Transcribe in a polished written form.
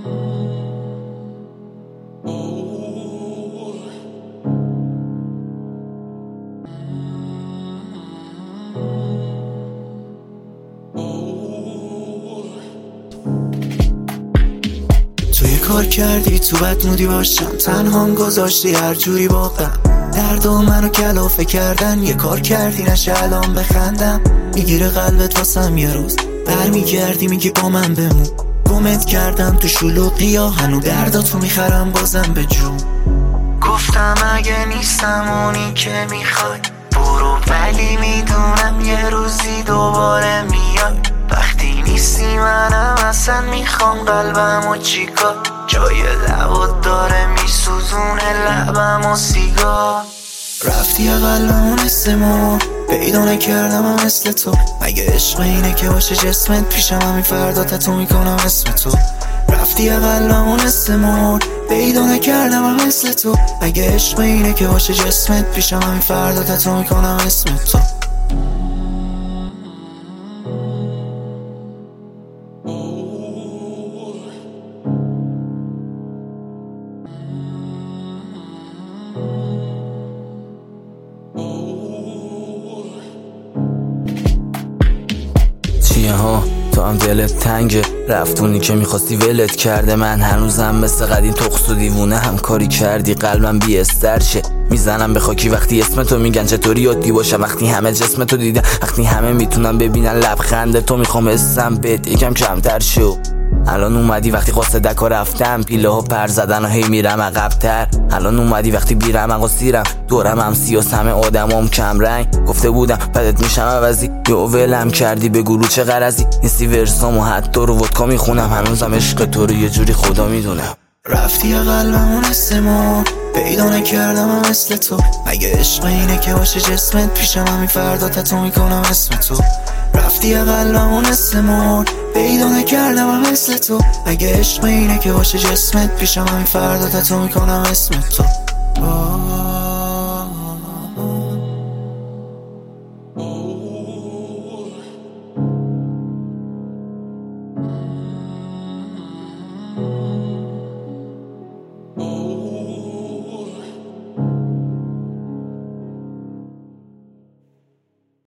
توی کار کردی تو بدمودی باشم، تنهام گذاشتی هر جوری واقعا. درد و منو کلافه کردن، یه کار کردی نشه الان بخندم. میگیره قلبت واسم یه روز، برمیگردی میگی با من بمون. گمت کردم تو شلوغی ها، هنو درداتو میخرم بازم به جون. گفتم اگه نیستم اونی که میخوای برو، ولی میدونم یه روزی دوباره میای. وقتی نیستی منم اصلا میخوام قلبم و چیکار، جای لبات داره میسوزونه لبم و سیگار. رفتی قلبمون استمو پیدا نکردم هم مثل تو. مگه عشق اینه که باشه جسمت پیشم، همین فردا تتو میکنم اسم تو. رفتی قلبمون استمو پیدا نکردم هم مثل تو. مگه عشق اینه که باشه جسمت پیشم، همین فردا تتو میکنم اسم تو. چیه ها تو هم دلت تنگه، رفتونی که میخواستی ولت کرده. من هنوزم مثل قدیم تقص و دیوونه همکاری کردی، قلبم بی استرشه. میزنم به خاکی وقتی اسمتو میگن، چطوری یادی باشم وقتی همه جسمتو دیدن، وقتی همه میتونن ببینن لبخنده تو. میخوام اسم بهت یکم کمتر شو. الان اومدی وقتی قاصدکا رفتم، پیله ها پر زدن و هی میرم عقب‌تر. الان اومدی وقتی بیرم و سیرم، دورم هم سیاس، همه آدمام کم رنگ. گفته بودم بدت میشم عوضی، یا ولم کردی به گروه چه غرضی. نیستی ورسام و حتی رو ودکا میخونم، هنوزم عشق تو رو یه جوری خدا میدونم. رفتی قلبمون استمو پیدا نکردم هم مثل تو. مگه عشق اینه که باشه جسمت پیشم، همین فردا تتو میکنم اسم تو. رفتی قلبمون استمو پیدا نکردم هم مثل تو. مگه عشق اینه که باشه جسمت پیشم، همین فردا تتو میکنم اسم تو.